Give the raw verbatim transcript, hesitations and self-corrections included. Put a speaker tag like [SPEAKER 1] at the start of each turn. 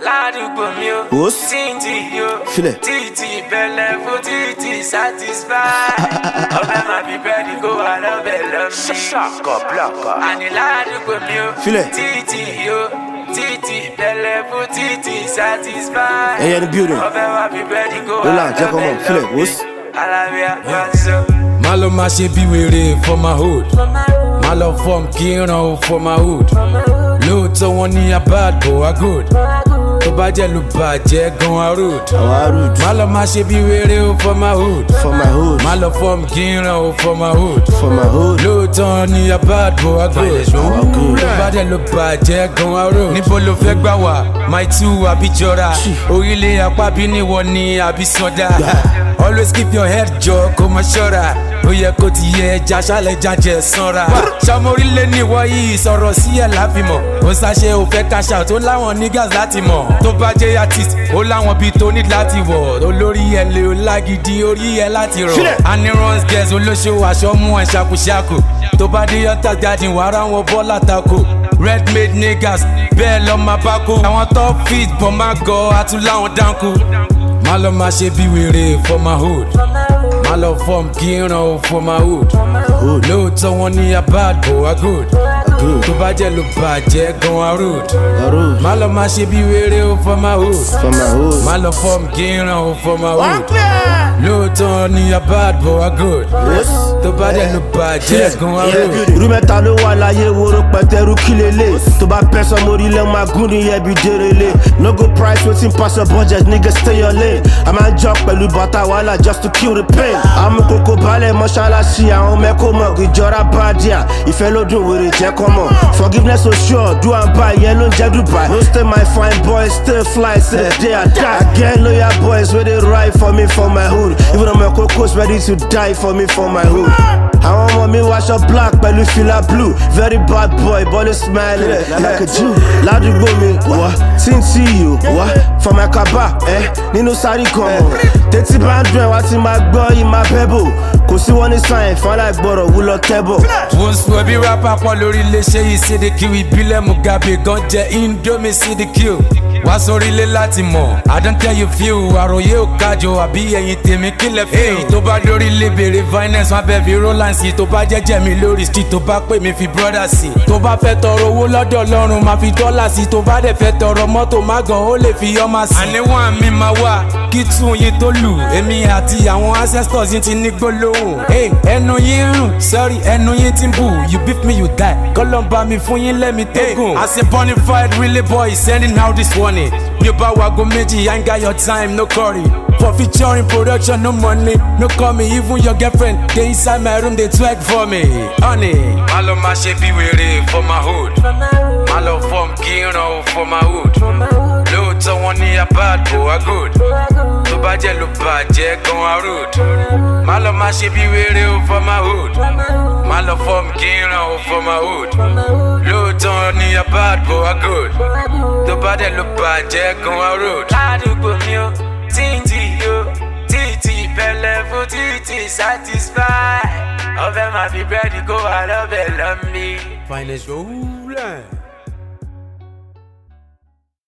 [SPEAKER 1] ládùúgbò mi o.
[SPEAKER 2] Wos.
[SPEAKER 1] Títí yo.
[SPEAKER 2] Filẹ̀.
[SPEAKER 1] Títí bẹ̀lẹ̀ fún títí satisfy. Ọbẹ̀ máa fi bẹ́ẹ̀ni kó wà lọ́bẹ̀ lọ́mí. Ṣọ́kọ̀ blọ̀kọ̀. Àní ládùúgbò mi o.
[SPEAKER 2] Filẹ̀.
[SPEAKER 1] Títí yo. Títí bẹ̀lẹ̀ fún títí satisfy.
[SPEAKER 2] Ẹyẹ ni building.
[SPEAKER 1] Ọbẹ̀ máa fi bẹ́ẹ̀ni kó wà
[SPEAKER 2] Lola, jẹ́ kọ́
[SPEAKER 1] lọ́bẹ̀
[SPEAKER 2] mọ̀. Filẹ̀.
[SPEAKER 1] lọ́mí.
[SPEAKER 2] Wos.
[SPEAKER 1] Alábíà pàṣẹ.
[SPEAKER 3] Má lọ máa ṣe bí wèrè for my hood. Má lọ fọ́ọ̀m kí n ràn ó for my hood. Lóòótọ́ wọn ní a bad but a good. Tó bá jẹ́ ló bàjẹ́ gan a rude.
[SPEAKER 2] Àwa rude.
[SPEAKER 3] Má lọ máa ṣe bí wèrè ó for my hood.
[SPEAKER 2] For my hood.
[SPEAKER 3] Má lọ fọ́ọ̀m kí n ràn ó for my hood.
[SPEAKER 2] For my hood.
[SPEAKER 3] Lóòótọ́ wọn ní a bad but a good.
[SPEAKER 2] Àwa good.
[SPEAKER 3] Tó bá jẹ́ ló bàjẹ́ gan a rude. Níbo ló fẹ́ gbà wá? My two àbí jọra. Orílẹ̀ apá bí níwọ ni àbí sọdá. Always keep your head jọ kó mọ ṣọ́ra. Ó yẹ kó ti yẹ ẹja ṣálẹ̀ jájẹ sanra. Ṣàmórílẹ̀ níwọ̀ yìí sọ̀rọ̀ sí ẹ̀ láfimọ̀. Ó ṣàṣe ò fẹ́ cash out ó láwọn niggas láti mọ̀. Tó bá jẹ́ artist ó láwọn bíi tó ní láti wọ̀. Olórí ẹ̀ lè lágídí orí ẹ̀ láti rọ̀. Annie runs girls olóṣèlú aṣọ mú ẹ̀ ṣàkúṣàkù. Tó bá dé yọta garden wàá rà wọn bọ́ọ̀lù àtakò. Red made niggas bẹ́ẹ̀ lọ́ máa bá kú. Àwọn top feed bọ̀ máa gọ àtúláwọn dánkù. Má lọ máa ṣe bí wèrè for my hood. Má lọ fọ́ọ̀m kí n ràn ó for my hood. Lóòótọ́ wọn ní a bad but a good. Tó bá jẹ́ ló bàjẹ́ gan a rude. Má lọ máa ṣe bí wèrè ó for my hood.
[SPEAKER 2] For my hood.
[SPEAKER 3] Má lọ fọ́ọ̀m kí n ràn ó for my hood. Lóòótọ́ wọn ní a bad but a good. Tó bá jẹ́ ló bàjẹ́ gan a rude.
[SPEAKER 2] Irú mẹ́ta ló wà láyé woro pẹ̀tẹ́rù kí lélẹ̀. Tó bá pẹ́ sọ mórí lẹ́ máa gún ní ẹbí dérélé. No go price wetin pass your budget nigga stay your lane. A máa ń jọ pẹ̀lú bàtà wàhálà just to kill the pain. Amúkókó balẹ̀ mọ́ṣáláṣí àwọn mẹ́kọ́ mọ̀ ìjọra bàdíà. Ìfẹ́ ló dùn wèrè jẹ́ kọ́ mọ̀. Forgiveness so sure do and buy ìyẹn ló ń jẹ́ Dubai. No stay my fine boys stay fly say day I die. I get loyal boys wey dey ride for me for my hood. Even though my cocos ready to die for me for my hood. Àwọn ọmọ mi wáṣọ black pẹ̀lú fìlà blue. Very bad boy bọ́lú smiling like a Jew. Ládùúgbò mi wá tí ń tí yìí wá for my kaba ẹ nínú sáré kan mọ̀. Tètè bá ń dùn ẹ̀ wá ti máa gbọ́ yìí máa pebble. Kò sí wọn ní sáyẹn fún aláìgbọ́rọ̀ wúlọ tẹ́bọ̀.
[SPEAKER 3] Wọ́n sọ bí rápá pọ̀ lórí iléeṣẹ́ yìí C D Q ìbílẹ̀ Mugabe gan jẹ́ Indomie C D Q. Wá sórí ilé láti mọ̀, I don't tell you feel. Àròyé ò kájọ àbí ẹ̀yìn tèmi kílẹ̀ feel. Tó bá dórí ilé bèrè finance wọn bẹ̀ fi Roland sí. Tó bá jẹ́jẹ́ mi lórí street tó bá pè mí fi brother sí. Tó bá fẹ́ tọrọ owó lọ́dọ̀ Ọlọ́run máa fi dọ́là sí. Tó bá dẹ̀ fẹ́ tọrọ mọ́tò má gan ó lè fi ọmọ sí. Àníwọ̀n mi máa wà kí tún yín tó lù. Èmi àti àwọn ancestors yín ti ní gbólóhùn. Ẹnu yín rùn, sorry ẹnu yín ti ń bù. You beef me you die, kọ́lọ́ bá mi fún yín lẹ́mi tó gùn. As a bonafide really boy sending out this warning. Mi ò bá wago méjì, I ain't got your time, no curry. For featuring production, no money, no call me. Even your girlfriend, they inside my room, they twerk for me. Honey, má lọ máa ṣe bí wèrè for my hood. Má lọ fọ́ọ̀m kí n ràn ó for my hood. Lóòótọ́ wọn ní a bad but a good. Tó bá jẹ́ ló bàjẹ́ gan a rude. Má lọ máa ṣe bí wèrè ó for my hood. Má lọ fọ́ọ̀m kí n ràn ó for my hood. Lóòótọ́ wọn ní a bad but a good. Tó bá dẹ̀ ló bàjẹ́ gan a rude.
[SPEAKER 1] Ládùúgbò mi o. Títí yo. Títí bẹ̀lẹ̀ fún títí satisfy. Ọbẹ̀ máa fi bẹ́ẹ̀ni kó wà lọ́bẹ̀ lọ́mí.
[SPEAKER 3] Finest roller.